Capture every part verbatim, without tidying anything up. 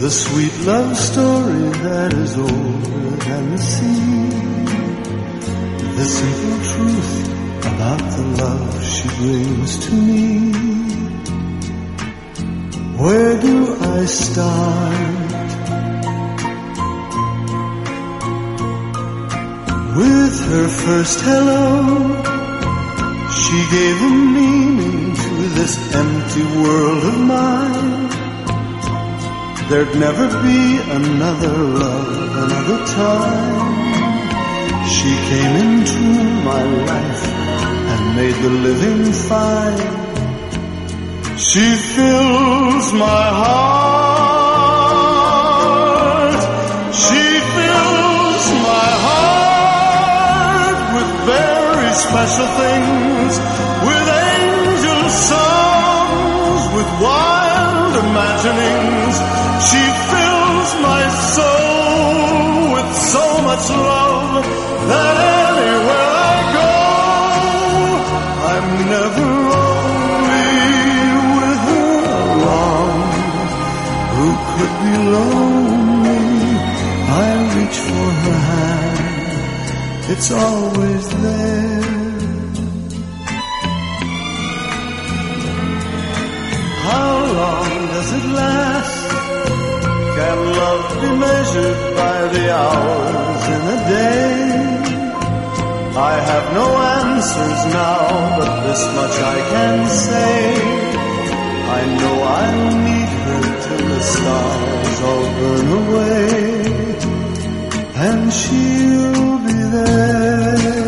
the sweet love story that is older than the sea, the simple truth about the love she brings to me. Where do I start? With her first hello, she gave a meaning to this empty world of mine. There'd never be another love, another time. She came into my life and made the living fine. She fills my heart. She fills my heart with very special things, with angel songs, with wild imaginings. She fills my soul with so much love that anywhere I go, I'm never lonely with her along. Who could be lonely? I reach for her hand, it's always there. How long does it last? Can love be measured by the hours in a day? I have no answers now, but this much I can say. I know I'll need her till the stars all burn away, and she'll be there.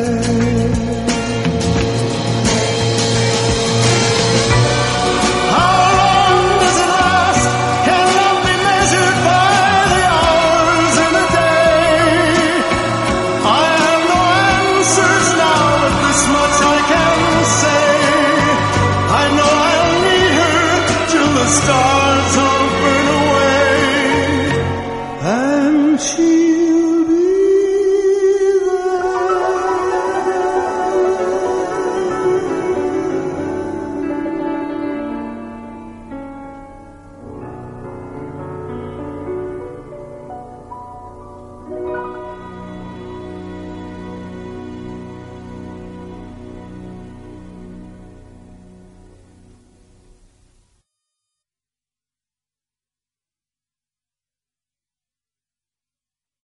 Stars